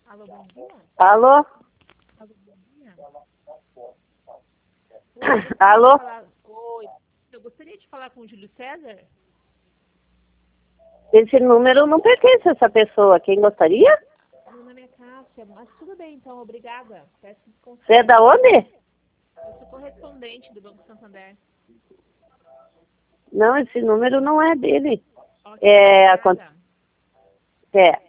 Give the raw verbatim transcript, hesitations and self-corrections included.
Alô, bom dia. Alô? Alô, bom dia. Alô? Falar... Oi, eu gostaria de falar com o Júlio César. Esse número não pertence a essa pessoa. Quem gostaria? Meu nome é Cássia, mas tudo bem, então, obrigada. Peço desculpa. Você é da onde? Eu sou correspondente do Banco Santander. Não, esse número não é dele. Ok, É, a, obrigada. é,